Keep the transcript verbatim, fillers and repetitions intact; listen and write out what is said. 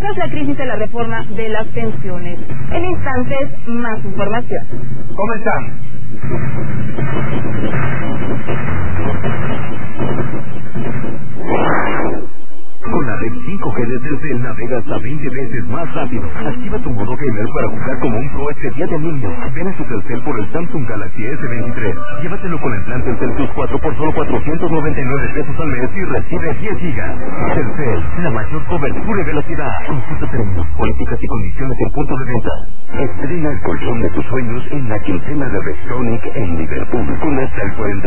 tras la crisis de la reforma de las pensiones. En instantes, más información. Comenzamos. Con la red cinco G de Telcel navega hasta veinte veces más rápido. Activa tu modo gamer para jugar como un pro este día de niño. Ven a su Telcel por el Samsung Galaxy S veintitrés. Llévatelo con el plan Telcel Plus cuatro por solo cuatrocientos noventa y nueve pesos al mes y recibe diez gigas. Telcel, la mayor cobertura y velocidad. Consulta términos, políticas y condiciones en punto de venta. Estrena el colchón de tus sueños en la quincena de Rexonic en Liverpool con hasta el cuarenta